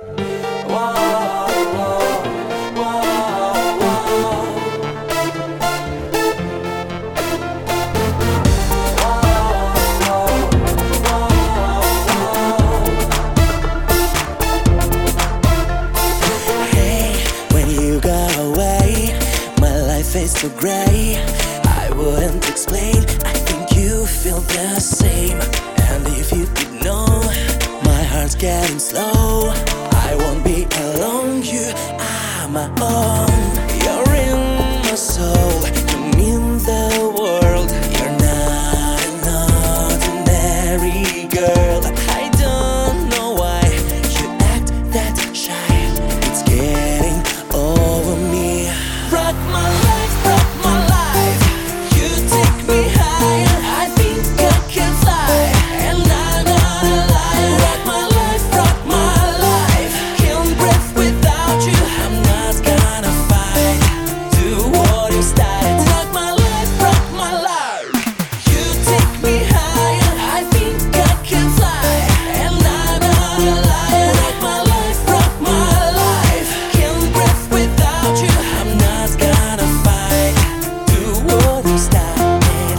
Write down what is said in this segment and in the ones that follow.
It's so gray, I wouldn't explain. I think you feel the same. And if you could know, my heart's getting slow. I won't be alone, you are my own. You're in my soul, you mean the world. You're not an ordinary girl. I don't know why you act that shy. It's getting over me. Rock my life, rock my life. You take me higher. I think I can fly, and I'm not alive. Rock my life, rock my life. Can't breathe without you. I'm not gonna fight. Do what you started. Rock my life, rock my life. You take me higher. I think I can fly, and I'm not alive. Rock my life, rock my life. Can't breathe without you. I'm not gonna fight. Do what you started.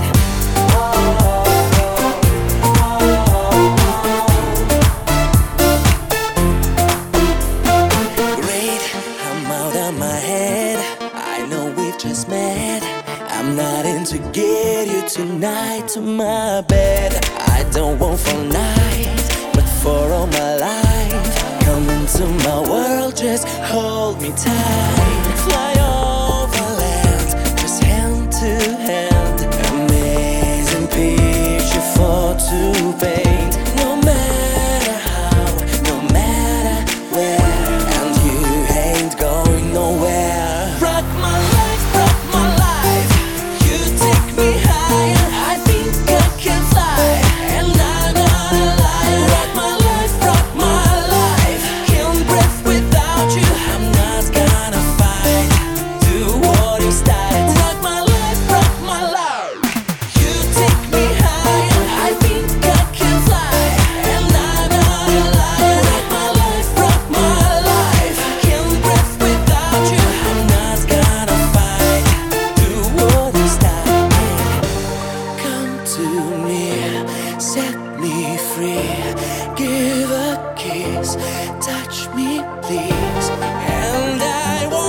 Great, I'm out of my head. I know we've just met. I'm not in to get you tonight to my bed. I don't want for night, but for all my life. Come into my world, just hold me tight. Fly over land, just hand to hand. Amazing picture for to paint. No matter how, no matter where, and you ain't going nowhere. Rock my life, rock my life. You take me higher. I think I can fly, and I'm not alive. Rock my life, rock my life. Can't breathe without you. I'm not gonna fight. Do what you started. Rock my life, rock my life. You take me higher. I think I can fly, and I'm not alive. Rock my life, rock my life. Can't breathe without you. I'm not gonna fight. Do what you started. Come to me, set me free. Give a kiss, touch me please, and I won't